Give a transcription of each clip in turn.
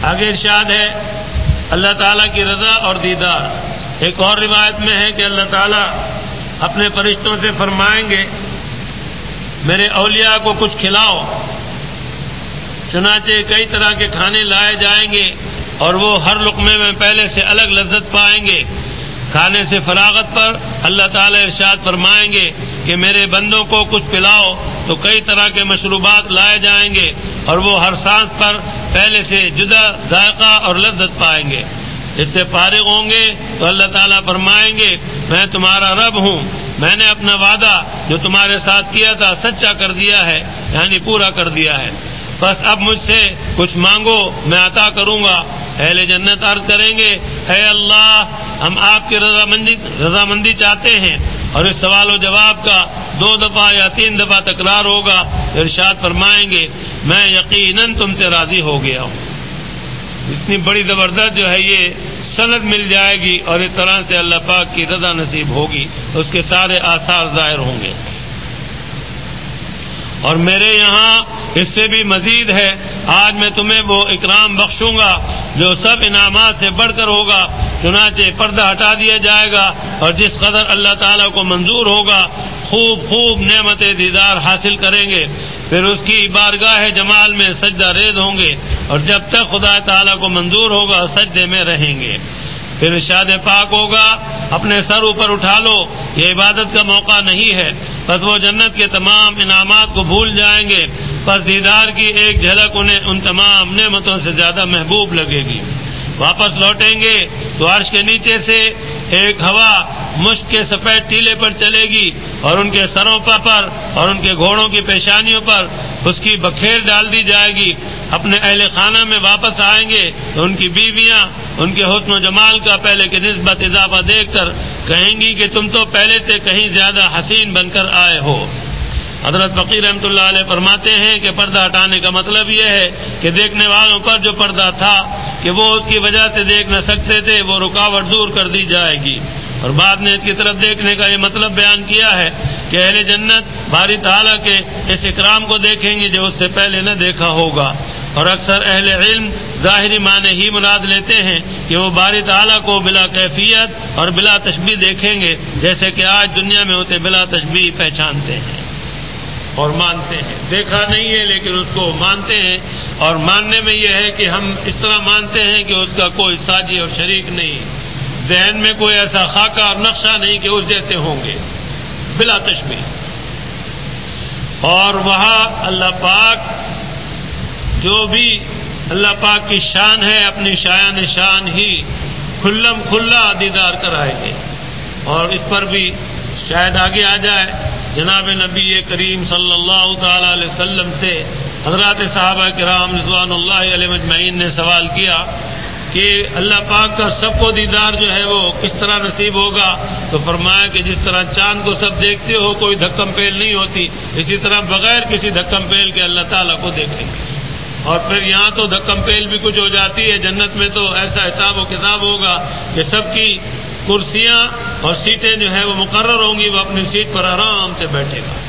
آگے ارشاد ہے اللہ تعالیٰ کی رضا اور دیدار۔ ایک اور روایت میں ہے کہ اللہ تعالیٰ اپنے فرشتوں سے فرمائیں گے میرے اولیاء کو کچھ کھلاؤ، چنانچہ کئی طرح کے کھانے لائے جائیں گے اور وہ ہر لقمے میں پہلے سے الگ لذت پائیں گے۔ کھانے سے فراغت پر اللہ تعالیٰ ارشاد فرمائیں گے کہ میرے بندوں کو کچھ پلاؤ، تو کئی طرح کے مشروبات لائے جائیں گے اور وہ ہر سانس پر پہلے سے جدا ذائقہ اور لذت پائیں گے۔ اس سے فارغ ہوں گے تو اللہ تعالیٰ فرمائیں گے میں تمہارا رب ہوں، میں نے اپنا وعدہ جو تمہارے ساتھ کیا تھا سچا کر دیا ہے، یعنی پورا کر دیا ہے، بس اب مجھ سے کچھ مانگو میں عطا کروں گا۔ اہل جنت عرض کریں گے اے اللہ ہم آپ کی رضامندی چاہتے ہیں، اور اس سوال و جواب کا 2 دفعہ یا 3 دفعہ تکرار ہوگا، ارشاد فرمائیں گے میں یقیناً تم سے راضی ہو گیا ہوں۔ اتنی بڑی زبردست جو ہے یہ سند مل جائے گی اور اس طرح سے اللہ پاک کی رضا نصیب ہوگی، اس کے سارے آثار ظاہر ہوں گے۔ اور میرے یہاں اس سے بھی مزید ہے، آج میں تمہیں وہ اکرام بخشوں گا جو سب انعامات سے بڑھ کر ہوگا، چنانچہ پردہ ہٹا دیا جائے گا اور جس قدر اللہ تعالیٰ کو منظور ہوگا خوب نعمت دیدار حاصل کریں گے، پھر اس کی بارگاہ جمال میں سجدہ ریز ہوں گے، اور جب تک خدا تعالیٰ کو منظور ہوگا سجدے میں رہیں گے۔ پھر ارشاد پاک ہوگا اپنے سر اوپر اٹھا لو، یہ عبادت کا موقع نہیں ہے، پس وہ جنت کے تمام انعامات کو بھول جائیں گے، پس دیدار کی ایک جھلک انہیں ان تمام نعمتوں سے زیادہ محبوب لگے گی۔ واپس لوٹیں گے تو عرش کے نیچے سے ایک ہوا مشک کے سفید ٹیلے پر چلے گی اور ان کے سروں پر اور ان کے گھوڑوں کی پیشانیوں پر اس کی بکھیر ڈال دی جائے گی۔ اپنے اہل خانہ میں واپس آئیں گے تو ان کی بیویاں ان کے حسن و جمال کا پہلے کی نسبت اضافہ دیکھ کر کہیں گی کہ تم تو پہلے سے کہیں زیادہ حسین بن کر آئے ہو۔ حضرت فقیر رحمۃ اللہ علیہ فرماتے ہیں کہ پردہ ہٹانے کا مطلب یہ ہے کہ دیکھنے والوں پر جو پردہ تھا کہ وہ اس کی وجہ سے دیکھ نہ سکتے تھے، وہ رکاوٹ دور کر دی جائے گی۔ اور بعد نے اس کی طرف دیکھنے کا یہ مطلب بیان کیا ہے کہ اہل جنت باری تعالیٰ کے اس اکرام کو دیکھیں گے جو اس سے پہلے نہ دیکھا ہوگا۔ اور اکثر اہل علم ظاہری معنی ہی مراد لیتے ہیں کہ وہ باری تعالیٰ کو بلا کیفیت اور بلا تشبیہ دیکھیں گے، جیسے کہ آج دنیا میں اسے بلا تشبیہ پہچانتے ہیں اور مانتے ہیں۔ دیکھا نہیں ہے لیکن اس کو مانتے ہیں، اور ماننے میں یہ ہے کہ ہم اس طرح مانتے ہیں کہ اس کا کوئی ساجی اور شریک نہیں، ذہن میں کوئی ایسا خاکہ اور نقشہ نہیں کہ اس جیسے ہوں گے، بلا تشبیہ۔ اور وہاں اللہ پاک جو بھی اللہ پاک کی شان ہے اپنی شایان شان ہی کھلا دیدار کرائیں گے۔ اور اس پر بھی شاید آگے آ جائے جناب نبی کریم صلی اللہ تعالی علیہ وسلم سے حضرات صحابہ کرام رضوان اللہ علیہ مجمعین نے سوال کیا کہ اللہ پاک کا سب کو دیدار جو ہے وہ کس طرح نصیب ہوگا، تو فرمایا کہ جس طرح چاند کو سب دیکھتے ہو کوئی دھکم پیل نہیں ہوتی، اسی طرح بغیر کسی دھکم پیل کے اللہ تعالیٰ کو دیکھیں گے۔ اور پھر یہاں تو دھکم پیل بھی کچھ ہو جاتی ہے، جنت میں تو ایسا حساب و کتاب ہوگا کہ سب کی کرسیاں اور سیٹیں جو ہے وہ مقرر ہوں گی، وہ اپنی سیٹ پر آرام سے بیٹھے گا۔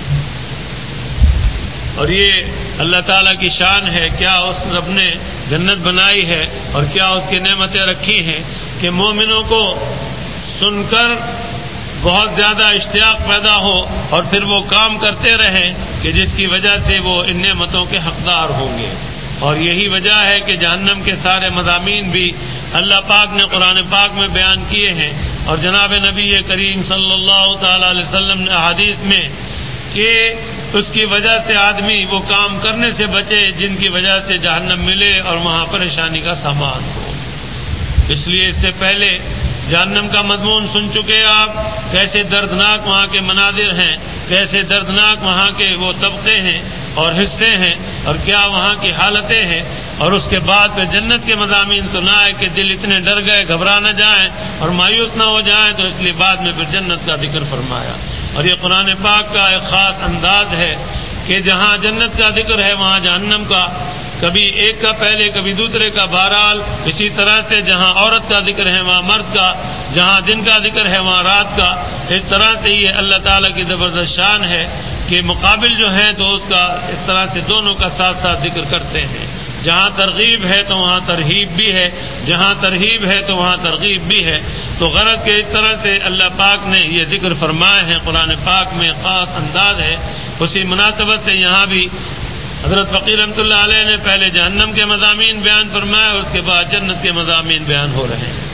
اور یہ اللہ تعالیٰ کی شان ہے، کیا اس رب نے جنت بنائی ہے اور کیا اس کی نعمتیں رکھی ہیں کہ مومنوں کو سن کر بہت زیادہ اشتیاق پیدا ہو اور پھر وہ کام کرتے رہیں کہ جس کی وجہ سے وہ ان نعمتوں کے حقدار ہوں گے۔ اور یہی وجہ ہے کہ جہنم کے سارے مضامین بھی اللہ پاک نے قرآن پاک میں بیان کیے ہیں، اور جناب نبی کریم صلی اللہ تعالی علیہ وسلم نے احادیث میں کہ اس کی وجہ سے آدمی وہ کام کرنے سے بچے جن کی وجہ سے جہنم ملے اور وہاں پریشانی کا سامان ہو۔ اس لیے اس سے پہلے جہنم کا مضمون سن چکے آپ، کیسے دردناک وہاں کے مناظر ہیں، کیسے دردناک وہاں کے وہ طبقے ہیں اور حصے ہیں، اور کیا وہاں کی حالتیں ہیں۔ اور اس کے بعد پھر جنت کے مضامین سنائے کہ دل اتنے ڈر گئے گھبرا نہ جائیں اور مایوس نہ ہو جائیں، تو اس لیے بعد میں پھر جنت کا ذکر فرمایا۔ اور یہ قرآن پاک کا ایک خاص انداز ہے کہ جہاں جنت کا ذکر ہے وہاں جہنم کا کبھی ایک کا پہلے کبھی دوسرے کا، بہرحال اسی طرح سے جہاں عورت کا ذکر ہے وہاں مرد کا، جہاں دن کا ذکر ہے وہاں رات کا۔ اس طرح سے یہ اللہ تعالیٰ کی زبردست شان ہے کہ مقابل جو ہے تو اس کا اس طرح سے دونوں کا ساتھ ساتھ ذکر کرتے ہیں۔ جہاں ترغیب ہے تو وہاں ترہیب بھی ہے، جہاں ترہیب ہے تو وہاں ترغیب بھی ہے۔ تو غرض کے اس طرح سے اللہ پاک نے یہ ذکر فرمائے ہیں، قرآن پاک میں خاص انداز ہے۔ اسی مناسبت سے یہاں بھی حضرت فقیر رحمۃ اللہ علیہ نے پہلے جہنم کے مضامین بیان فرمائے اور اس کے بعد جنت کے مضامین بیان ہو رہے ہیں۔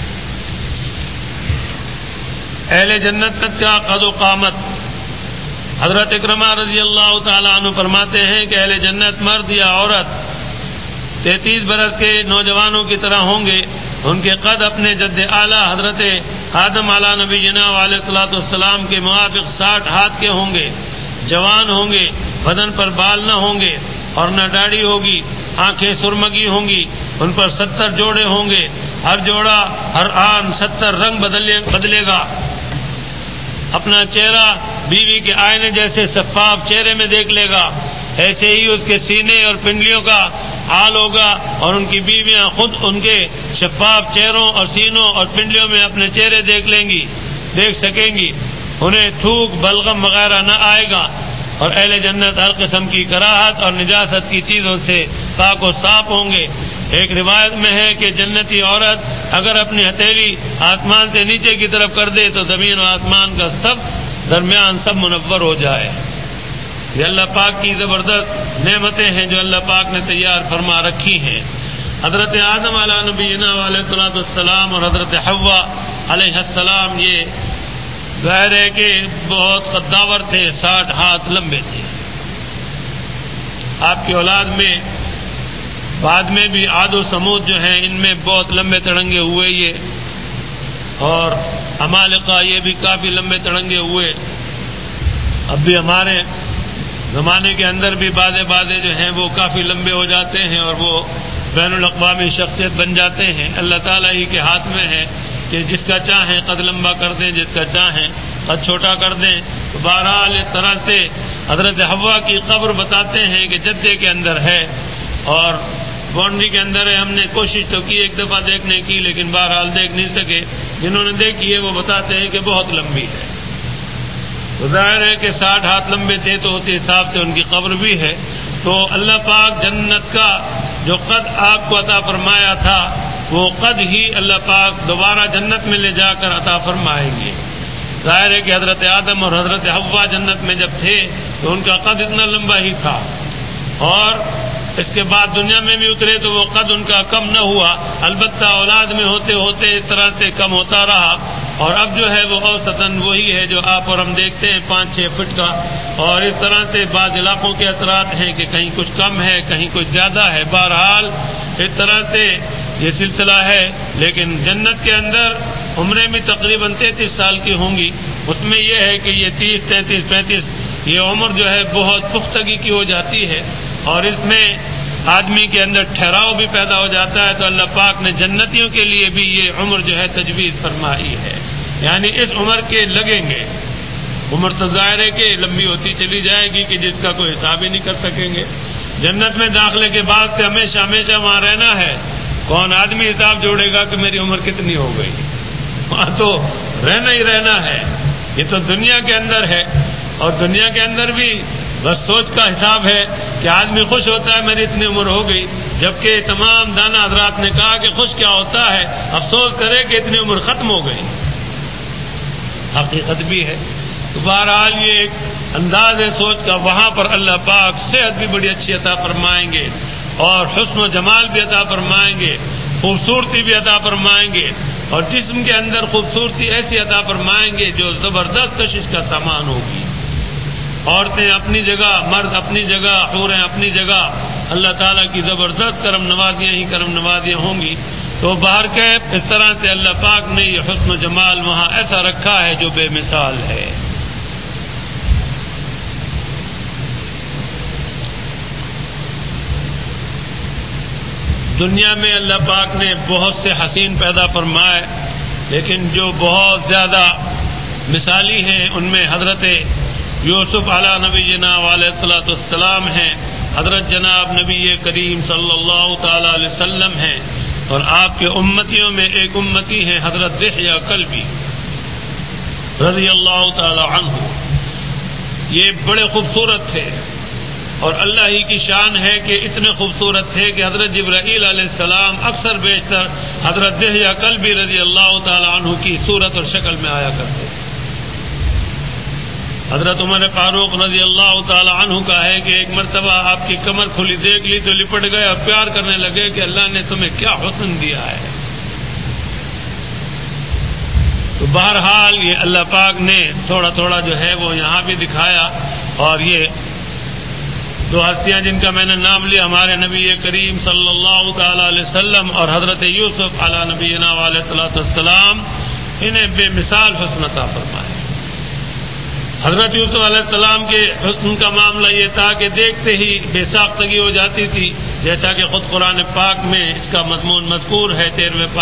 اہل جنت کا قد و قامت، حضرت اکرمہ رضی اللہ تعالیٰ عنہ فرماتے ہیں کہ اہل جنت مرد یا عورت 33 برس کے نوجوانوں کی طرح ہوں گے۔ ان کے قد اپنے جد اعلیٰ حضرت آدم علیہ نبی جناب علیہ الصلوۃ والسلام کے موافق 60 ہاتھ کے ہوں گے، جوان ہوں گے، بدن پر بال نہ ہوں گے اور نہ داڑھی ہوگی، آنکھیں سرمگی ہوں گی، ان پر 70 جوڑے ہوں گے، ہر جوڑا ہر آن 70 رنگ بدلے گا۔ اپنا چہرہ بیوی کے آئینے جیسے شفاف چہرے میں دیکھ لے گا، ایسے ہی اس کے سینے اور پنڈلیوں کا حال ہوگا، اور ان کی بیویاں خود ان کے شفاف چہروں اور سینوں اور پنڈلیوں میں اپنے چہرے دیکھ سکیں گی۔ انہیں تھوک بلغم وغیرہ نہ آئے گا، اور اہل جنت ہر قسم کی کراہت اور نجاست کی چیزوں سے پاک و صاف ہوں گے۔ ایک روایت میں ہے کہ جنتی عورت اگر اپنی ہتھیلی آسمان سے نیچے کی طرف کر دے تو زمین و آسمان کا درمیان سب منور ہو جائے۔ یہ اللہ پاک کی زبردست نعمتیں ہیں جو اللہ پاک نے تیار فرما رکھی ہیں۔ حضرت آدم علیہ نبینا علیہ الصلوۃ والسلام اور حضرت حوا علیہ السلام یہ ظاہر ہے کہ بہت قداور تھے، 60 ہاتھ لمبے تھے۔ آپ کی اولاد میں بعد میں بھی عاد و سمود جو ہیں ان میں بہت لمبے تڑنگے ہوئے یہ، اور عمالقہ یہ بھی کافی لمبے تڑنگے ہوئے۔ اب بھی ہمارے زمانے کے اندر بھی بعضے جو ہیں وہ کافی لمبے ہو جاتے ہیں اور وہ بین الاقوامی شخصیت بن جاتے ہیں۔ اللہ تعالیٰ ہی کے ہاتھ میں ہے کہ جس کا چاہیں قد لمبا کر دیں، جس کا چاہیں قد چھوٹا کر دیں۔ تو بہرحال اس طرح سے حضرت حوا کی قبر بتاتے ہیں کہ جدے کے اندر ہے اور باؤنڈری کے اندر ہے۔ ہم نے کوشش تو کی ایک دفعہ دیکھنے کی، لیکن بہرحال دیکھ نہیں سکے۔ جنہوں نے دیکھی ہے وہ بتاتے ہیں کہ بہت لمبی ہے۔ تو ظاہر ہے کہ 60 ہاتھ لمبے تھے تو اسی حساب سے ان کی قبر بھی ہے۔ تو اللہ پاک جنت کا جو قد آپ کو عطا فرمایا تھا وہ قد ہی اللہ پاک دوبارہ جنت میں لے جا کر عطا فرمائیں گے۔ ظاہر ہے کہ حضرت آدم اور حضرت حوا جنت میں جب تھے تو ان کا قد اتنا لمبا ہی تھا، اور اس کے بعد دنیا میں بھی اترے تو وہ قد ان کا کم نہ ہوا، البتہ اولاد میں ہوتے ہوتے اس طرح سے کم ہوتا رہا، اور اب جو ہے وہ اوسطاً وہی ہے جو آپ اور ہم دیکھتے ہیں 5-6 فٹ کا۔ اور اس طرح سے بعض علاقوں کے اثرات ہیں کہ کہیں کچھ کم ہے، کہیں کچھ زیادہ ہے۔ بہرحال اس طرح سے یہ سلسلہ ہے، لیکن جنت کے اندر عمریں بھی تقریباً 33 سال کی ہوں گی۔ اس میں یہ ہے کہ یہ 30, 33, 35 یہ عمر جو ہے بہت پختگی کی ہو جاتی ہے، اور اس میں آدمی کے اندر ٹھہراؤ بھی پیدا ہو جاتا ہے۔ تو اللہ پاک نے جنتیوں کے لیے بھی یہ عمر جو ہے تجویز فرمائی ہے، یعنی اس عمر کے لگیں گے۔ عمر تو ظاہر ہے کہ لمبی ہوتی چلی جائے گی کہ جس کا کوئی حساب ہی نہیں کر سکیں گے۔ جنت میں داخلے کے بعد سے ہمیشہ ہمیشہ وہاں رہنا ہے، کون آدمی حساب جوڑے گا کہ میری عمر کتنی ہو گئی؟ وہاں تو رہنا ہی رہنا ہے۔ یہ تو دنیا کے اندر ہے، اور دنیا کے اندر بھی بس سوچ کا حساب ہے کہ آدمی خوش ہوتا ہے میری اتنی عمر ہو گئی، جبکہ تمام دانا حضرات نے کہا کہ خوش کیا ہوتا ہے، افسوس کرے کہ اتنی عمر ختم ہو گئی۔ حقیقت بھی ہے۔ تو بہرحال یہ ایک انداز ہے سوچ کا۔ وہاں پر اللہ پاک صحت بھی بڑی اچھی عطا فرمائیں گے، اور حسن و جمال بھی عطا فرمائیں گے، خوبصورتی بھی عطا فرمائیں گے، اور جسم کے اندر خوبصورتی ایسی عطا فرمائیں گے جو زبردست کشش کا سامان ہوگی۔ عورتیں اپنی جگہ، مرد اپنی جگہ، حوریں اپنی جگہ، اللہ تعالیٰ کی زبردست کرم نوازیاں ہی کرم نوازیاں ہوں گی۔ تو باہر کے اس طرح سے اللہ پاک نے یہ حسن و جمال وہاں ایسا رکھا ہے جو بے مثال ہے۔ دنیا میں اللہ پاک نے بہت سے حسین پیدا فرمائے، لیکن جو بہت زیادہ مثالی ہیں ان میں حضرت یوسف علیہ نبینا علیہ الصلوۃ والسلام ہیں، حضرت جناب نبی کریم صلی اللہ تعالی علیہ وسلم ہیں، اور آپ کے امتیوں میں ایک امتی ہیں حضرت دحیہ کلبی رضی اللہ تعالی عنہ۔ یہ بڑے خوبصورت تھے، اور اللہ ہی کی شان ہے کہ اتنے خوبصورت تھے کہ حضرت جبرائیل علیہ السلام اکثر بیشتر حضرت دحیہ کلبی رضی اللہ تعالی عنہ کی صورت اور شکل میں آیا کرتے تھے۔ حضرت عمر فاروق رضی اللہ تعالی عنہ کا ہے کہ ایک مرتبہ آپ کی کمر کھلی دیکھ لی تو لپٹ گئے اور پیار کرنے لگے کہ اللہ نے تمہیں کیا حسن دیا ہے۔ تو بہرحال یہ اللہ پاک نے تھوڑا تھوڑا جو ہے وہ یہاں بھی دکھایا، اور یہ دو ہستیاں جن کا میں نے نام لیا، ہمارے نبی کریم صلی اللہ تعالی علیہ وسلم اور حضرت یوسف علی نبینا علیہ الصلوۃ والسلام، انہیں بے مثال حسن عطا فرمایا۔ حضرت یوسف علیہ السلام کے حسن کا معاملہ یہ تھا کہ دیکھتے ہی بے ساختگی ہو جاتی تھی، جیسا کہ خود قرآن پاک میں اس کا مضمون مذکور ہے 12ویں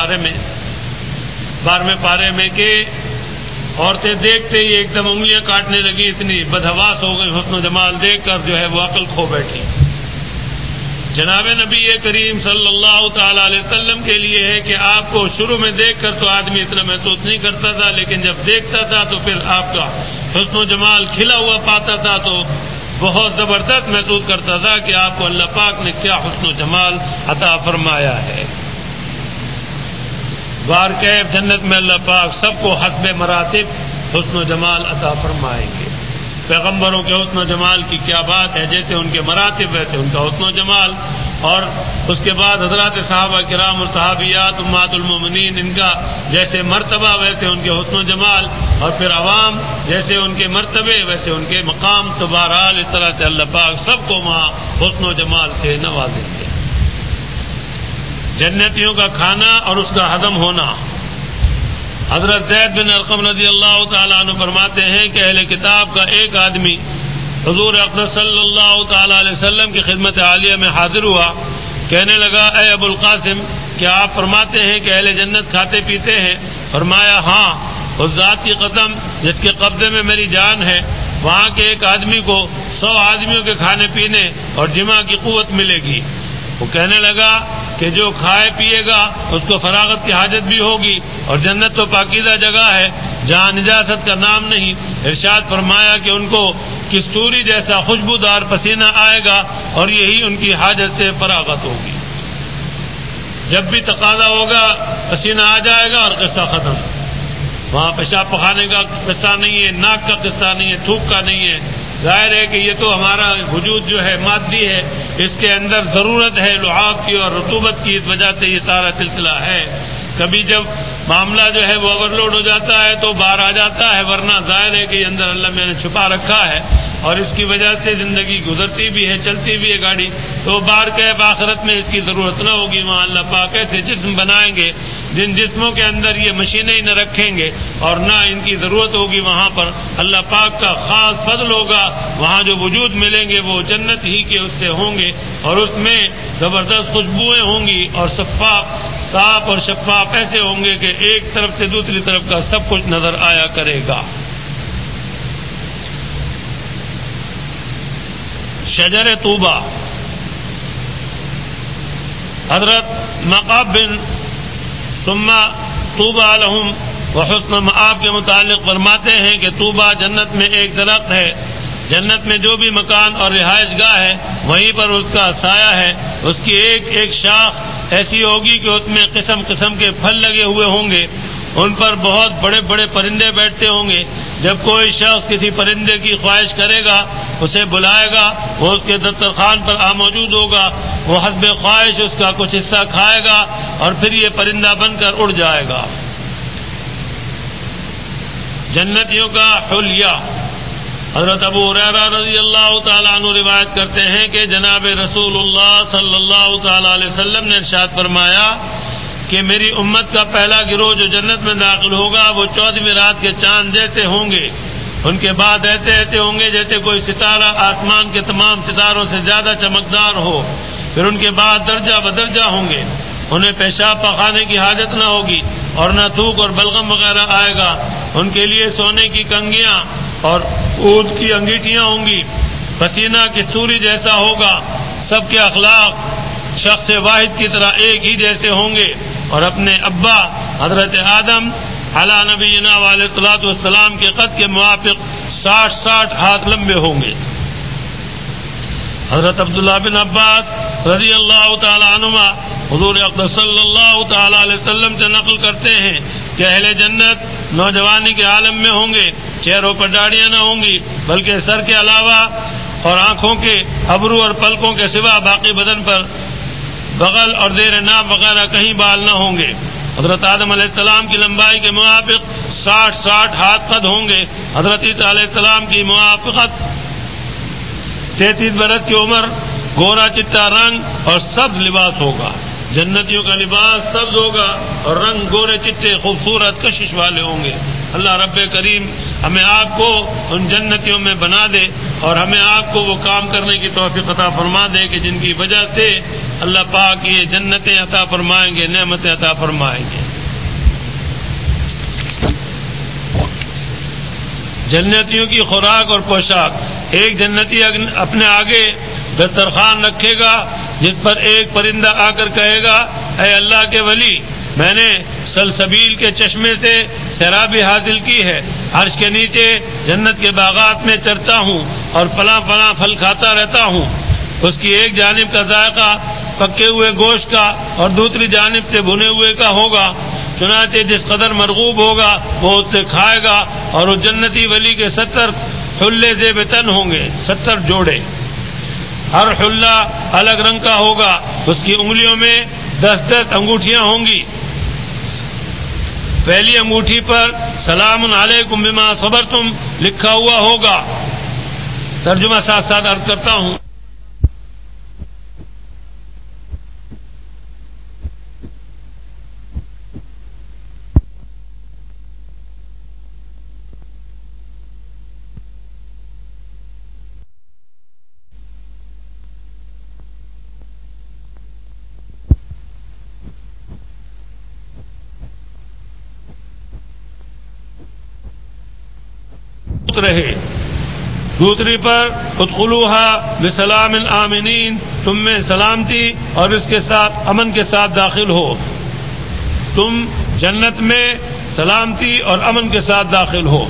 پارے میں کہ عورتیں دیکھتے ہی ایک دم انگلیاں کاٹنے لگی، اتنی بدحواس ہو گئی حسن و جمال دیکھ کر جو ہے وہ عقل کھو بیٹھی۔ جناب نبی کریم صلی اللہ تعالی علیہ وسلم کے لیے ہے کہ آپ کو شروع میں دیکھ کر تو آدمی اتنا محسوس نہیں کرتا تھا، لیکن جب دیکھتا تھا تو پھر آپ کا حسن و جمال کھلا ہوا پاتا تھا تو بہت زبردست محسوس کرتا تھا کہ آپ کو اللہ پاک نے کیا حسن و جمال عطا فرمایا ہے۔ بار کیف جنت میں اللہ پاک سب کو حسب مراتب حسن و جمال عطا فرمائیں گے۔ پیغمبروں کے حسن و جمال کی کیا بات ہے، جیسے ان کے مراتب ویسے ان کا حسن و جمال، اور اس کے بعد حضرات صحابہ کرام اور صحابیات امہات المومنین ان کا جیسے مرتبہ ویسے ان کے حسن و جمال، اور پھر عوام جیسے ان کے مرتبے ویسے ان کے مقام، تو بہرحال اس طرح سے اللہ پاک سب کو وہاں حسن و جمال سے نوازیں گے۔ جنتیوں کا کھانا اور اس کا ہضم ہونا، حضرت زید بن ارقم رضی اللہ تعالیٰ عنہ فرماتے ہیں کہ اہل کتاب کا ایک آدمی حضور اقدس صلی اللہ تعالیٰ علیہ وسلم کی خدمت عالیہ میں حاضر ہوا، کہنے لگا اے ابو القاسم، کیا آپ فرماتے ہیں کہ اہل جنت کھاتے پیتے ہیں؟ فرمایا ہاں، اس ذات کی قسم جس کے قبضے میں میری جان ہے، وہاں کے ایک آدمی کو 100 آدمیوں کے کھانے پینے اور جمع کی قوت ملے گی۔ وہ کہنے لگا کہ جو کھائے پیے گا اس کو فراغت کی حاجت بھی ہوگی، اور جنت تو پاکیزہ جگہ ہے جہاں نجاست کا نام نہیں۔ ارشاد فرمایا کہ ان کو کستوری جیسا خوشبودار پسینہ آئے گا اور یہی ان کی حاجت سے فراغت ہوگی۔ جب بھی تقاضا ہوگا پسینہ آ جائے گا اور قصہ ختم۔ وہاں پیشاب پخانے کا قصہ نہیں ہے، ناک کا قصہ نہیں ہے، تھوک کا نہیں ہے۔ ظاہر ہے کہ یہ تو ہمارا وجود جو ہے مادی ہے، اس کے اندر ضرورت ہے لعاب کی اور رطوبت کی، اس وجہ سے یہ سارا سلسلہ ہے۔ کبھی جب معاملہ جو ہے وہ اوور لوڈ ہو جاتا ہے تو باہر آ جاتا ہے، ورنہ ظاہر ہے کہ یہ اندر اللہ میں نے چھپا رکھا ہے، اور اس کی وجہ سے زندگی گزرتی بھی ہے، چلتی بھی ہے گاڑی۔ تو بار کیف آخرت میں اس کی ضرورت نہ ہوگی، وہاں اللہ پاک ایسے جسم بنائیں گے جن جسموں کے اندر یہ مشینیں ہی نہ رکھیں گے اور نہ ان کی ضرورت ہوگی۔ وہاں پر اللہ پاک کا خاص فضل ہوگا، وہاں جو وجود ملیں گے وہ جنت ہی کے اس سے ہوں گے، اور اس میں زبردست خوشبوئیں ہوں گی، اور صاف اور شفاف ایسے ہوں گے کہ ایک طرف سے دوسری طرف کا سب کچھ نظر آیا کرے گا۔ شجر طوبہ، حضرت مقاب بن ثم طوبى لهم وحسن مآب کے متعلق فرماتے ہیں کہ طوبہ جنت میں ایک درخت ہے، جنت میں جو بھی مکان اور رہائش گاہ ہے وہیں پر اس کا سایہ ہے۔ اس کی ایک ایک شاخ ایسی ہوگی کہ اس میں قسم قسم کے پھل لگے ہوئے ہوں گے، ان پر بہت بڑے بڑے پرندے بیٹھتے ہوں گے۔ جب کوئی شخص کسی پرندے کی خواہش کرے گا اسے بلائے گا، وہ اس کے دسترخوان پر موجود ہوگا، وہ حسب خواہش اس کا کچھ حصہ کھائے گا اور پھر یہ پرندہ بن کر اڑ جائے گا۔ جنتیوں کا حلیہ، حضرت ابو ہریرہ رضی اللہ تعالیٰ عنہ روایت کرتے ہیں کہ جناب رسول اللہ صلی اللہ تعالیٰ علیہ وسلم نے ارشاد فرمایا کہ میری امت کا پہلا گروہ جو جنت میں داخل ہوگا وہ 14ویں رات کے چاند جیسے ہوں گے، ان کے بعد ایسے ایسے ہوں گے جیسے کوئی ستارہ آسمان کے تمام ستاروں سے زیادہ چمکدار ہو، پھر ان کے بعد درجہ بدرجہ ہوں گے، انہیں پیشاب پخانے کی حاجت نہ ہوگی اور نہ تھوک اور بلغم وغیرہ آئے گا، ان کے لیے سونے کی کنگیاں اور اونٹ کی انگیٹیاں ہوں گی، پسینہ کستوری جیسا ہوگا، سب کے اخلاق شخص واحد کی طرح ایک ہی جیسے ہوں گے، اور اپنے ابا حضرت آدم علی نبینا علیہ الصلوۃ والسلام کے قد کے موافق 60 ہاتھ لمبے ہوں گے۔ حضرت عبداللہ بن عباس رضی اللہ تعالی عنہما حضور اقدس صلی اللہ تعالی علیہ وسلم سے نقل کرتے ہیں کہ اہل جنت نوجوانی کے عالم میں ہوں گے، چہروں پر داڑیاں نہ ہوں گی، بلکہ سر کے علاوہ اور آنکھوں کے ابرو اور پلکوں کے سوا باقی بدن پر بغل اور زیر ناف وغیرہ کہیں بال نہ ہوں گے۔ حضرت آدم علیہ السلام کی لمبائی کے موافق 60 ہاتھ قد ہوں گے۔ حضرت عیسیٰ علیہ السلام کی موافقت 33 برس کی عمر، گورا چٹا رنگ اور سبز لباس ہوگا۔ جنتیوں کا لباس سبز ہوگا اور رنگ گورے چٹے خوبصورت کشش والے ہوں گے۔ اللہ رب کریم ہمیں آپ کو ان جنتیوں میں بنا دے اور ہمیں آپ کو وہ کام کرنے کی توفیق عطا فرما دے کہ جن کی وجہ سے اللہ پاک یہ جنتیں عطا فرمائیں گے، نعمتیں عطا فرمائیں گے۔ جنتیوں کی خوراک اور پوشاک، ایک جنتی اپنے آگے دسترخوان رکھے گا جس پر ایک پرندہ آ کر کہے گا، اے اللہ کے ولی، میں نے سلسبیل کے چشمے سے سیرابی حاصل کی ہے، عرش کے نیچے جنت کے باغات میں چرتا ہوں اور فلاں فلاں پھل کھاتا رہتا ہوں۔ اس کی ایک جانب کا ذائقہ پکے ہوئے گوشت کا اور دوسری جانب سے بھنے ہوئے کا ہوگا، چنانچہ جس قدر مرغوب ہوگا وہ اس سے کھائے گا، اور اس جنتی ولی کے 70 حلے زیب تن ہوں گے، 70 جوڑے، ہر حلہ الگ رنگ کا ہوگا، اس کی انگلیوں میں 10 انگوٹھیاں ہوں گی، پہلی انگوٹھی پر سلام علیکم بما صبرتم لکھا ہوا ہوگا۔ ترجمہ ساتھ ساتھ عرض کرتا ہوں۔ رہے، دوسری پر ادخلوها بسلام آمنین، تم میں سلامتی اور اس کے ساتھ امن کے ساتھ داخل ہو، تم جنت میں سلامتی اور امن کے ساتھ داخل ہو،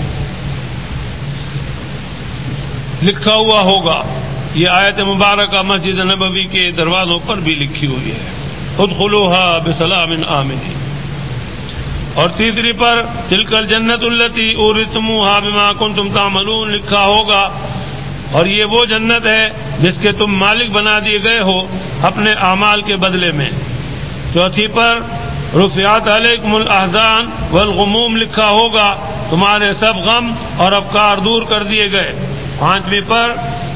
لکھا ہوا ہوگا۔ یہ آیت مبارکہ مسجد نبوی کے دروازوں پر بھی لکھی ہوئی ہے، ادخلوها بسلام آمنین۔ اور تیسری پر تلک الجنت التی اورثتموها بما کنتم تعملون لکھا ہوگا، اور یہ وہ جنت ہے جس کے تم مالک بنا دیے گئے ہو اپنے اعمال کے بدلے میں۔ چوتھی پر رفعت علیکم الاحزان والغموم لکھا ہوگا، تمہارے سب غم اور افکار دور کر دیے گئے۔ پانچویں پر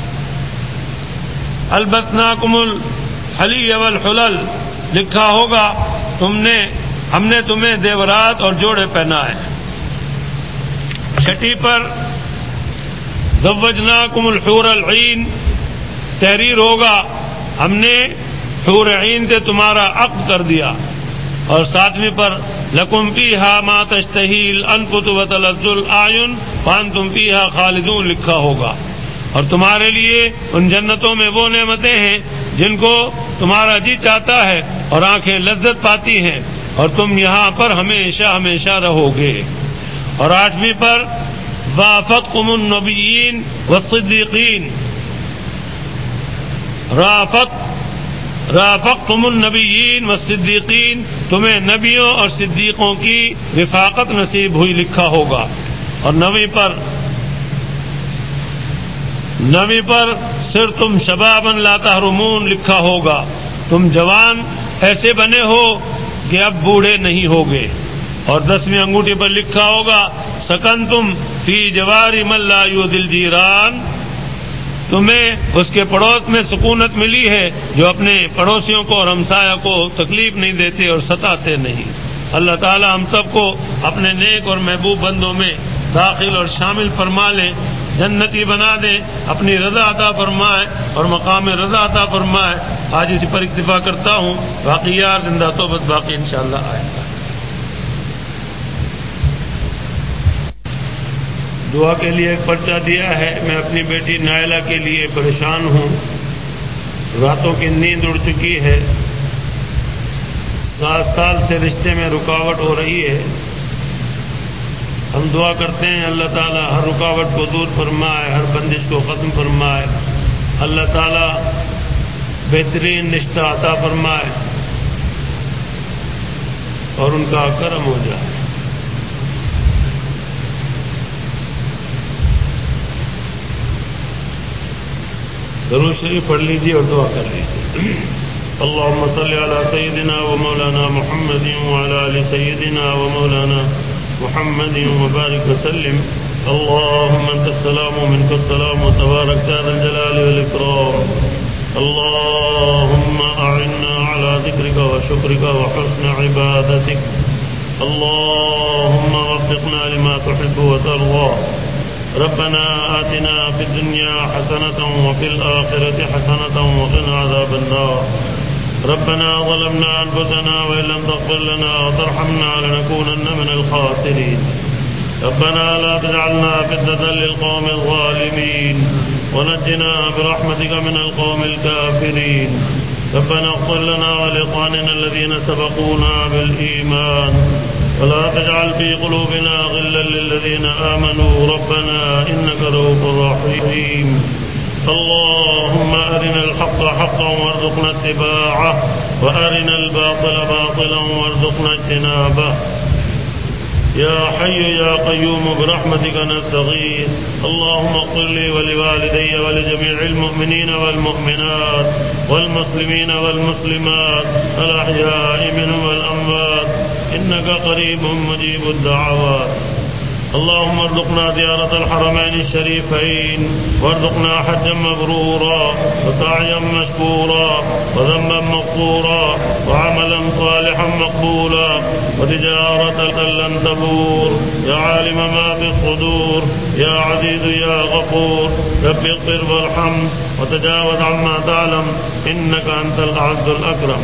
البسناکم الحلی والحلل لکھا ہوگا، ہم نے تمہیں زیورات اور جوڑے پہنائے۔ چھٹی پر زوجناکم الحور العین تحریر ہوگا، ہم نے حور عین سے تمہارا عقد کر دیا۔ اور ساتویں پر لکم فیہا ما تشتہی الانفس وتلذ الاعین وانتم فیہا خالدون لکھا ہوگا، اور تمہارے لیے ان جنتوں میں وہ نعمتیں ہیں جن کو تمہارا جی چاہتا ہے اور آنکھیں لذت پاتی ہیں، اور تم یہاں پر ہمیشہ ہمیشہ رہو گے۔ اور آٹھویں پر وافقکم النبیین والصدیقین، رافقتم النبیین والصدیقین، تمہیں نبیوں اور صدیقوں کی رفاقت نصیب ہوئی لکھا ہوگا۔ اور نویں پر صرتم شبابا لا تحرمون لکھا ہوگا، تم جوان ایسے بنے ہو کہ اب بوڑھے نہیں ہوگے۔ اور 10ویں انگوٹھی پر لکھا ہوگا سکنتم فی جوار من لا یؤذی الجیران، تمہیں اس کے پڑوس میں سکونت ملی ہے جو اپنے پڑوسیوں کو اور ہمسایہ کو تکلیف نہیں دیتے اور ستاتے نہیں۔ اللہ تعالی ہم سب کو اپنے نیک اور محبوب بندوں میں داخل اور شامل فرما لے، جنتی بنا دے، اپنی رضا عطا فرمائے اور مقام رضا عطا فرمائے۔ آج اسی پر اکتفا کرتا ہوں، باقی یار زندہ تو بس باقی انشاءاللہ آئے گا۔ دعا کے لیے ایک پرچہ دیا ہے، میں اپنی بیٹی نائلہ کے لیے پریشان ہوں، راتوں کی نیند اڑ چکی ہے، 7 سال سے رشتے میں رکاوٹ ہو رہی ہے۔ ہم دعا کرتے ہیں اللہ تعالی ہر رکاوٹ کو دور فرمائے، ہر بندش کو ختم فرمائے، اللہ تعالی بہترین رشتہ عطا فرمائے اور ان کا کرم ہو جائے۔ درود شریف پڑھ لیجیے اور دعا کر لیجیے۔ اللهم صل على سيدنا ومولانا محمد وعلى آل سيدنا ومولانا محمد وبارك وسلم۔ اللهم أنت السلام ومنك السلام وتبارك يا ذا الجلال والإكرام۔ اللهم أعنا على ذكرك وشكرك وحسن عبادتك۔ اللهم وفقنا لما تحب وترضى۔ ربنا آتنا في الدنيا حسنة وفي الآخرة حسنة وقنا عذاب النار۔ ربنا ظلمنا أنفسنا وإن لم تغفر لنا وترحمنا لنكونن من الخاسرين۔ ربنا لا تجعلنا فتنة للقوم الظالمين ونجنا برحمتك من القوم الكافرين۔ ربنا اغفر لنا ولإخواننا الذين سبقونا بالإيمان ولا تجعل في قلوبنا غلا للذين آمنوا ربنا إنك رؤوف رحيم۔ اللهم أرنا الحق حقا وارزقنا اتباعه وأرنا الباطل باطلا وارزقنا اجتنابه۔ يا حي يا قيوم برحمتك نستغيث۔ اللهم اغفر لي ولوالدي ولجميع المؤمنين والمؤمنات والمسلمين والمسلمات الأحياء منهم والأموات إنك قريب مجيب الدعوات۔ اللهم ارزقنا زيارة الحرمين الشريفين وارزقنا حجا مبرورا وسعيا مشكورا وذنبا مغفورا وعملا صالحا مقبولا وتجارة لن تبور يا عالم ما في الصدور يا عزيز يا غفور رب اغفر وارحم وتجاوز عما تعلم إنك أنت الأعز الأكرم۔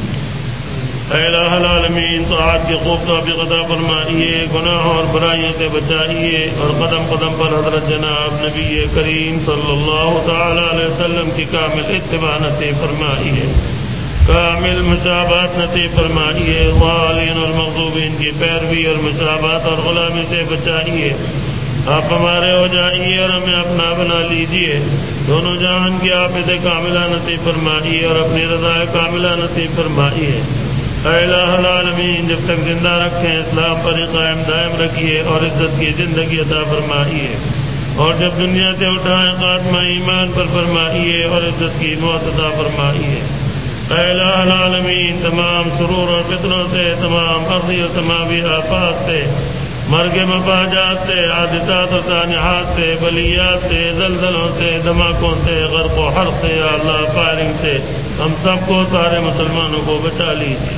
اے الہ العالمین طاعت کی خوب توفیق عطا فرمائیے، گناہوں اور برائیوں سے بچائیے اور قدم قدم پر حضرت جناب نبی کریم صلی اللہ تعالی علیہ وسلم کی کامل اتباع نصیب فرمائیے، کامل مشابہت نصیب فرمائیے، ضالین اور مغضوبین کی پیروی اور مشابہت اور غلامی سے بچائیے۔ آپ ہمارے ہو جائیے اور ہمیں اپنا بنا لیجیے، دونوں جہان کی حافظ کاملہ نصیب فرمائیے اور اپنی رضا کاملہ نصیب فرمائیے۔ اے الہ العالمین جب تک زندہ رکھیں اسلام پر قائم دائم رکھیے اور عزت کی زندگی عطا فرمائیے، اور جب دنیا سے اٹھائیں خاتمہ ایمان پر فرمائیے اور عزت کی موت عطا فرمائیے۔ اے الہ العالمین تمام شرور اور فتنوں سے، تمام ارضی اور سماوی آفات سے، مرگ مفاجات سے، حادثات و سانحات سے، بلیات سے، زلزلوں سے، دھماکوں سے، غرق و حرق سے، یا اللہ فائرنگ سے ہم سب کو سارے مسلمانوں کو بچا لیجیے۔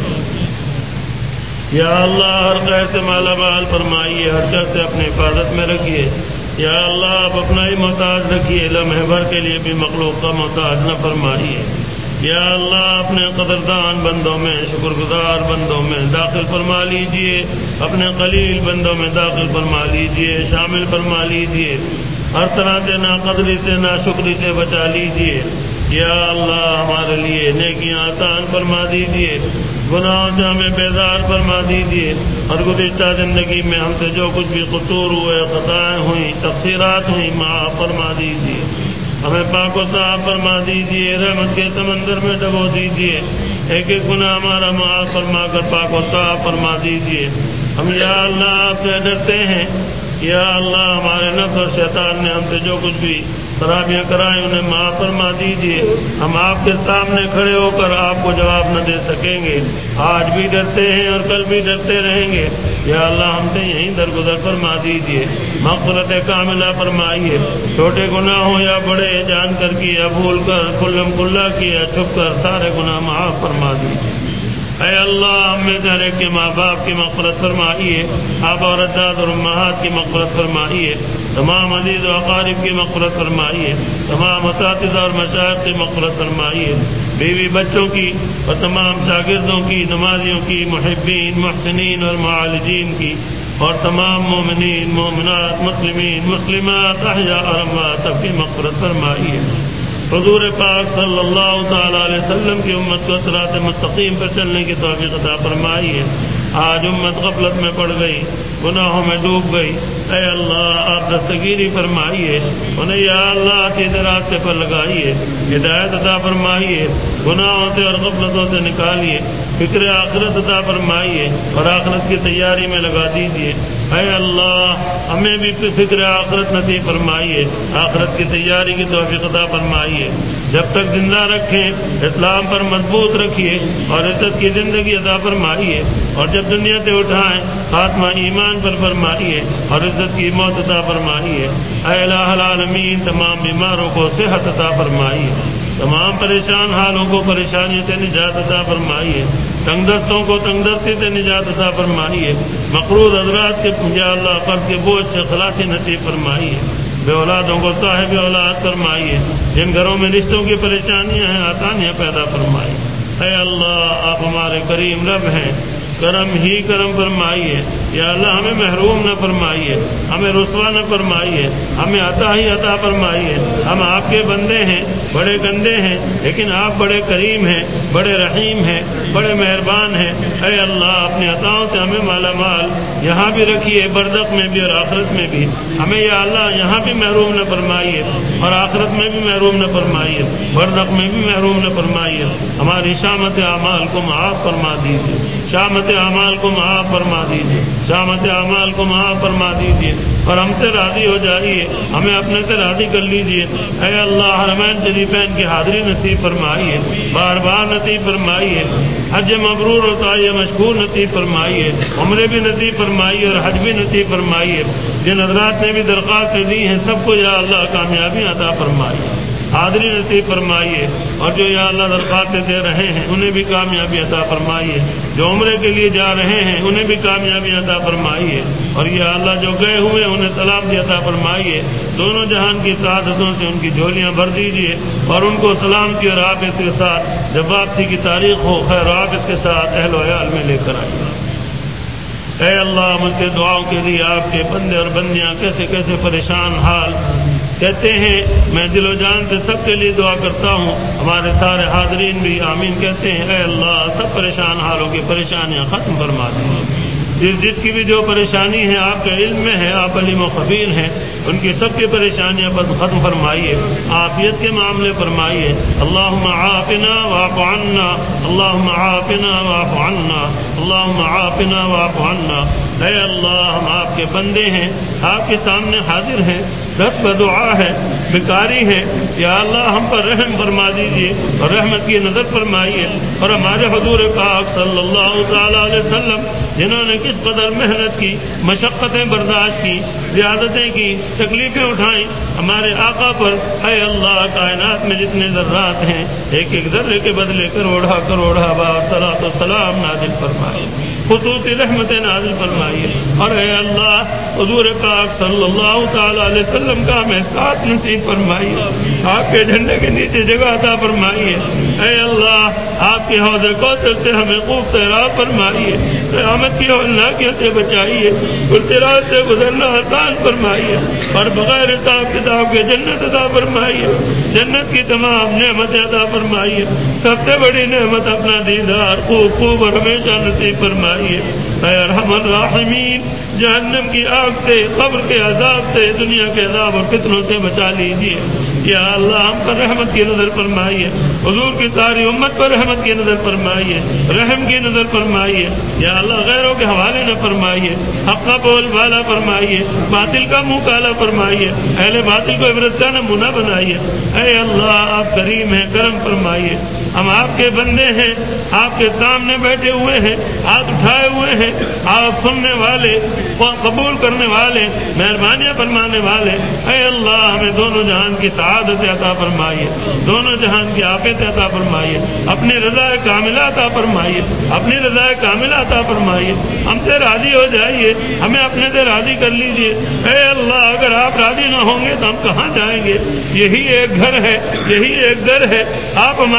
یا اللہ ہر خیر سے مالا مال فرمائیے، ہر شر سے اپنی حفاظت میں رکھیے۔ یا اللہ آپ اپنا ہی محتاج رکھیے، لمحے بھر کے لیے بھی مخلوق کا محتاج نہ فرمائیے۔ یا اللہ اپنے قدردان بندوں میں، شکر گزار بندوں میں داخل فرما لیجئے، اپنے قلیل بندوں میں داخل فرما لیجئے، شامل فرما لیجئے، ہر طرح سے ناقدری سے ناشکری سے بچا لیجئے۔ یا اللہ ہمارے لیے نیکیاں آسان فرما دیجئے، گناہوں سے ہمیں بیزار فرما دیجئے، اور گزشتہ زندگی میں ہم سے جو کچھ بھی قصور ہوئے، خطائیں ہوئیں، تقصیرات ہوئیں، معاف فرما دیجئے، ہمیں پاک و صاف فرما دیجئے، رحمت کے سمندر میں ڈبو دیجئے، ایک ایک گناہ ہمارا معاف فرما کر پاک و صاف فرما دیجئے۔ ہم یا اللہ آپ سے ڈرتے ہیں، یا اللہ ہمارے نفس اور شیطان نے ہم سے جو کچھ بھی خرابیاں کرائیں انہیں معاف فرما دیجئے۔ ہم آپ کے سامنے کھڑے ہو کر آپ کو جواب نہ دے سکیں گے، آج بھی ڈرتے ہیں اور کل بھی ڈرتے رہیں گے۔ یا اللہ ہم سے یہیں درگزر فرما دیجئے، مغفرت کاملہ فرمائیے، چھوٹے گناہ ہوں یا بڑے، جان کر کیا، بھول کر، کلم کلا کیا، چھپ کر، سارے گناہ معاف فرما دیجئے۔ اے اللہ ہمیں سے ہر ایک کے ماں باپ کی مغفرت فرمائیے، آبا اور اجداد اور امہات کی مغفرت فرمائیے، تمام عزیز و اقارب کی مغفرت فرمائیے، تمام اساتذہ اور مشائخ کی مغفرت فرمائیے، بیوی بچوں کی اور تمام شاگردوں کی، نمازیوں کی، محبین، محسنین اور معالجین کی، اور تمام مومنین، مومنات، مسلمین، مسلمات، احیاء اور اموات سب کی مغفرت فرمائیے۔ حضور پاک صلی اللہ تعالی علیہ وسلم کی امت کو صراط مستقیم پر چلنے کی توفیق عطا فرمائیے۔ آج امت غفلت میں پڑ گئی، گناہوں میں ڈوب گئی، اے اللہ آپ دستگیری فرمائیے، انہیں یا اللہ سیدھے راستے پر لگائیے، ہدایت عطا فرمائیے، گناہوں سے اور غفلتوں سے نکالیے، فکر آخرت عطا فرمائیے اور آخرت کی تیاری میں لگا دیجیے۔ اے اللہ ہمیں بھی فکر آخرت نصیب فرمائیے، آخرت کی تیاری کی توفیق عطا فرمائیے، جب تک زندہ رکھیں اسلام پر مضبوط رکھیے اور عزت کی زندگی عطا فرمائیے، اور جب دنیا سے اٹھائیں خاتمہ ایمان پر فرمائیے اور عزت کی موت عطا فرمائیے۔ اے الہ العالمین تمام بیماروں کو صحت عطا فرمائیے، تمام پریشان حالوں کو پریشانیوں سے نجات عطا فرمائیے، تنگ دستوں کو تنگ دستی سے نجات عطا فرمائیے، مقروض حضرات کے یا اللہ قرض کے بوجھ سے خلاصی نصیب فرمائیے، بے اولادوں کو صاحب اولاد فرمائیے، جن گھروں میں رشتوں کی پریشانیاں ہیں آسانیاں پیدا فرمائیے۔ اے اللہ آپ ہمارے کریم رب ہیں، کرم ہی کرم فرمائیے، یا اللہ ہمیں محروم نہ فرمائیے، ہمیں رسوا نہ فرمائیے، ہمیں عطا ہی عطا فرمائیے۔ ہم آپ کے بندے ہیں، بڑے گندے ہیں، لیکن آپ بڑے کریم ہیں، بڑے رحیم ہیں، بڑے مہربان ہیں۔ اے اللہ اپنے عطاؤں سے ہمیں مالا مال یہاں بھی رکھیے، برزخ میں بھی اور آخرت میں بھی، ہمیں یا اللہ یہاں بھی محروم نہ فرمائیے اور آخرت میں بھی محروم نہ فرمائیے، برزخ میں بھی محروم نہ فرمائیے۔ ہماری شامت اعمال کو معاف فرما دیجیے، شامت اعمال کو معاف فرما دیجیے، شامت اعمال کو معاف فرما دیجیے اور ہم سے راضی ہو جائیے، ہمیں اپنے سے راضی کر لیجیے۔ اے اللہ حرمین شریفین کی حاضری نصیب فرمائیے، بار بار نصیب فرمائیے، حج مبرور ہوتا ہے مشکور نصیب فرمائیے، عمرے بھی نصیب فرمائیے اور حج بھی نصیب فرمائیے۔ جن حضرات نے بھی درخواستیں دی ہیں سب کو یا اللہ کامیابی عطا فرمائیے، حاضری نصیب فرمائیے، اور جو یا اللہ درخواستیں دے رہے ہیں انہیں بھی کامیابی عطا فرمائیے، جو عمرے کے لیے جا رہے ہیں انہیں بھی کامیابی عطا فرمائیے، اور یا اللہ جو گئے ہوئے انہیں سلامتی عطا فرمائیے، دونوں جہان کی سعادتوں سے ان کی جھولیاں بھر دیجیے اور ان کو سلامتی اور عافیت کے ساتھ جب واپسی کی تاریخ ہو خیر و عافیت کے ساتھ اہل و عیال میں لے کر آئیے۔ اے اللہ مجھ سے دعاؤں کے لیے آپ کے بندے اور بندیاں کیسے کیسے پریشان حال کہتے ہیں، میں دل و جان سے سب کے لیے دعا کرتا ہوں، ہمارے سارے حاضرین بھی آمین کہتے ہیں۔ اے اللہ سب پریشان حالوں کی پریشانیاں ختم فرما دیجیے، جس کی بھی جو پریشانی ہے آپ کے علم میں ہے، آپ علیم و خبیر ہیں، ان کی سب کی پریشانیاں ختم فرمائیے، عافیت کے معاملے فرمائیے۔ اللہم عافنا واعف عنا، اللہم عافنا واعف عنا، اللہم عافنا واعف عنا۔ اے اللہ ہم آپ کے بندے ہیں، آپ کے سامنے حاضر ہیں، دست بدعا ہے، بیکاری ہے، یا اللہ ہم پر رحم فرما دیجیے اور رحمت کی نظر فرمائیے، اور ہمارے حضور پاک صلی اللہ تعالی علیہ وسلم جنہوں نے کس قدر محنت کی، مشقتیں برداشت کی، زیادتیں کی، تکلیفیں اٹھائیں ہمارے آقا پر، اے اللہ کائنات میں جتنے ذرات ہیں ایک ایک ذرے کے بدلے کروڑا کروڑا بار صلاۃ و سلام نازل فرمائے، خصوصی رحمتیں نازل فرمائیے، اور اے اللہ حضور پاک صلی اللہ تعالی علیہ وسلم کا ہمیں ساتھ نصیب فرمائیے، آپ کے جھنڈے کے نیچے جگہ عطا فرمائیے، اے اللہ آپ کے حوض کوثر سے ہمیں خوب سیراب فرمائیے، قیامت کی ہولناکیوں سے بچائیے، صراط سے گزرنا آسان فرمائیے، اور بغیر حساب کتاب کے جنت عطا فرمائیے، جنت کی تمام نعمتیں عطا فرمائیے، سب سے بڑی نعمت اپنا دیدار خوب خوب اور ہمیشہ نصیب فرمائیے۔ اے ارحم الراحمین جہنم کی آگ سے، قبر کے عذاب سے، دنیا کے عذاب اور فتنوں سے بچا لیجیے، یا اللہ ہم پر رحمت کی نظر فرمائیے، حضور کی ساری امت پر رحمت کی نظر فرمائیے، رحم کی نظر فرمائیے، یا اللہ غیروں کے حوالے نہ فرمائیے، حق کا بول بالا فرمائیے، باطل کا منہ کالا فرمائیے، اہل باطل کو عبرت کا نمونہ بنائیے۔ اے اللہ آپ کریم ہیں، کرم فرمائیے، ہم آپ کے بندے ہیں، آپ کے سامنے بیٹھے ہوئے ہیں، ہاتھ اٹھائے ہوئے ہیں، آپ سننے والے، قبول کرنے والے، مہربانیاں فرمانے والے، اے اللہ ہمیں دونوں جہان کی سعادت عطا فرمائیے، دونوں جہان کی عافیت عطا فرمائیے، اپنی رضا کاملہ عطا فرمائیے، اپنی رضا کاملہ عطا فرمائیے، ہم سے راضی ہو جائیے، ہمیں اپنے سے راضی کر لیجیے۔ اے اللہ اگر آپ راضی نہ ہوں گے تو ہم کہاں جائیں گے؟ یہی ایک گھر ہے، یہی ایک در ہے، آپ ہمارے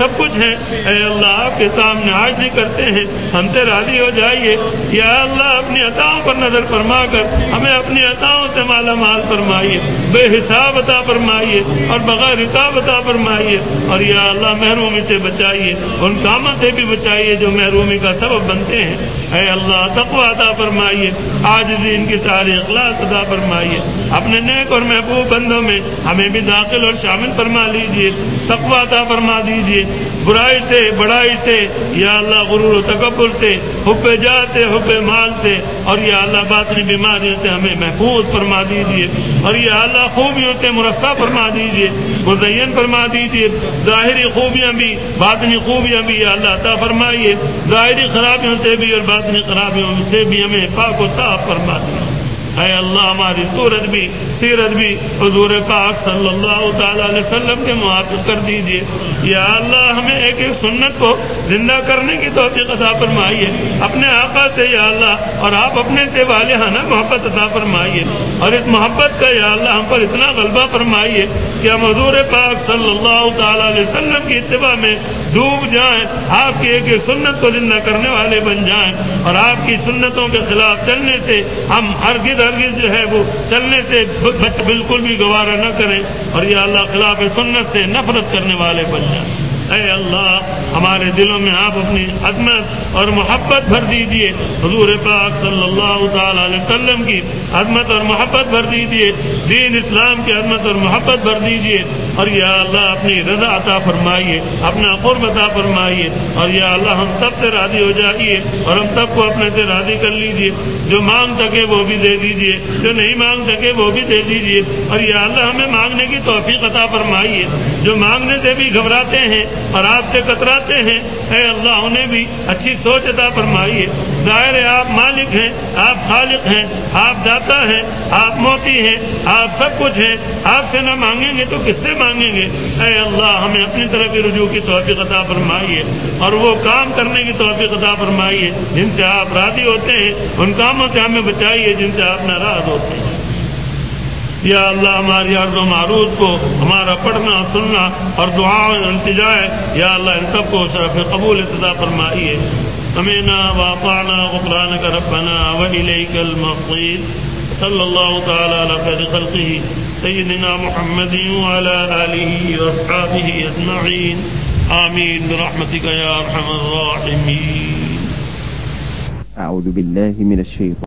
سب کچھ ہیں، اے اللہ آپ کے سامنے عاجزی کرتے ہیں، ہم سے راضی ہو جائیے یا اللہ، اپنی عطاؤں پر نظر فرما کر ہمیں اپنی عطاؤں سے مالا مال فرمائیے، بے حساب عطا فرمائیے اور بغیر حساب عطا فرمائیے، اور یا اللہ محرومی سے بچائیے، ان کاموں سے بھی بچائیے جو محرومی کا سبب بنتے ہیں، اے اللہ تقوی عطا فرمائیے، عاجزی ان کی ساری اخلاص عطا فرمائیے، اپنے نیک اور محبوب بندوں میں ہمیں بھی داخل اور شامل فرما لیجیے، تقوی عطا فرما دیجیے، برائی سے بڑائی سے یا اللہ غرور و تکبر سے، حب جاہ سے، حب مال سے، اور یا اللہ باطنی بیماریوں سے ہمیں محفوظ فرما دیجیے، اور یا اللہ خوبیوں سے مرفع فرما دیجیے، مزین فرما دیجیے، ظاہری خوبیاں بھی باطنی خوبیاں بھی یا اللہ عطا فرمائیے، ظاہری خرابیوں سے بھی اور باطنی خرابیوں سے بھی ہمیں پاک و صاف فرما دیجیے، اے اللہ ہماری صورت بھی سیرت بھی حضور پاک صلی اللہ تعالی علیہ وسلم کے موافق کر دیجیے، یا اللہ ہمیں ایک ایک سنت کو زندہ کرنے کی توفیق عطا فرمائیے، اپنے آقا سے یا اللہ اور آپ اپنے سے والہانہ محبت عطا فرمائیے، اور اس محبت کا یا اللہ ہم پر اتنا غلبہ فرمائیے کہ ہم حضور پاک صلی اللہ تعالی علیہ وسلم کی اتباع میں ڈوب جائیں، آپ کی ایک ایک سنت کو زندہ کرنے والے بن جائیں، اور آپ کی سنتوں کے خلاف چلنے سے ہم ہرگز جو ہے وہ چلنے سے بالکل بھی گوارا نہ کریں، اور یا اللہ خلاف سنت سے نفرت کرنے والے بن جائیں، اے اللہ ہمارے دلوں میں آپ اپنی عظمت اور محبت بھر دیجیے، حضور پاک صلی اللہ تعالی علیہ وسلم کی عظمت اور محبت بھر دیجیے، دین اسلام کی عظمت اور محبت بھر دیجیے، اور یا اللہ اپنی رضا عطا فرمائیے، اپنا قرب عطا فرمائیے، اور یا اللہ ہم سب سے راضی ہو جائیے اور ہم سب کو اپنے سے راضی کر لیجیے، جو مانگ سکے وہ بھی دے دیجیے، جو نہیں مانگ سکے وہ بھی دے دیجیے، اور یا اللہ ہمیں مانگنے کی توفیق عطا فرمائیے، جو مانگنے سے بھی گھبراتے ہیں اور آپ سے کتراتے ہیں، اے اللہ انہیں بھی اچھی سوچ عطا فرمائیے، ظاہر ہے آپ مالک ہیں، آپ خالق ہیں، آپ داتا ہیں، آپ موتی ہیں، آپ سب کچھ ہیں، آپ سے نہ مانگیں گے تو کس سے مانگیں گے، اے اللہ ہمیں اپنی طرف رجوع کی توفیق عطا فرمائیے، اور وہ کام کرنے کی توفیق عطا فرمائیے جن سے آپ راضی ہوتے ہیں، ان کاموں سے ہمیں بچائیے جن سے آپ ناراض ہوتے ہیں، یا اللہ ہماری عرض و معروض کو ہمارا پڑھنا سننا اور دعا التجا یا اللہ ان سب کو شرف قبول عطا فرمائیے، سمعنا واطعنا غفرانک ربنا والیک المصیر، صلی اللہ تعالی علی خیر خلقہ سیدنا محمد وعلی آلہ واصحابہ اجمعین، آمین برحمتک یا ارحم الراحمین۔ اعوذ باللہ من الشیطان